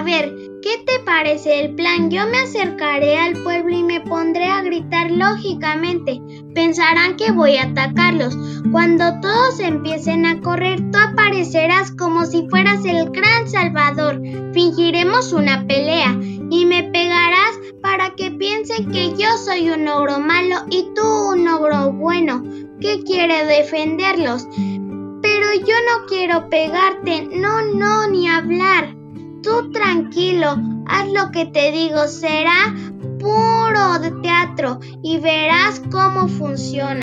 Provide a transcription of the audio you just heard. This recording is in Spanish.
ver, ¿qué te parece el plan? Yo me acercaré al pueblo y me pondré a gritar lógicamente. Pensarán que voy a atacarlos. Cuando todos empiecen a correr, tú aparecerás como si fueras el gran salvador. Fingiremos una pelea y me pegarás para que piensen que yo soy un ogro malo y tú un ogro bueno que quiere defenderlos. Pero yo no quiero pegarte, no, ni hablar. Tú tranquilo, haz lo que te digo, será puro teatro y verás cómo funciona.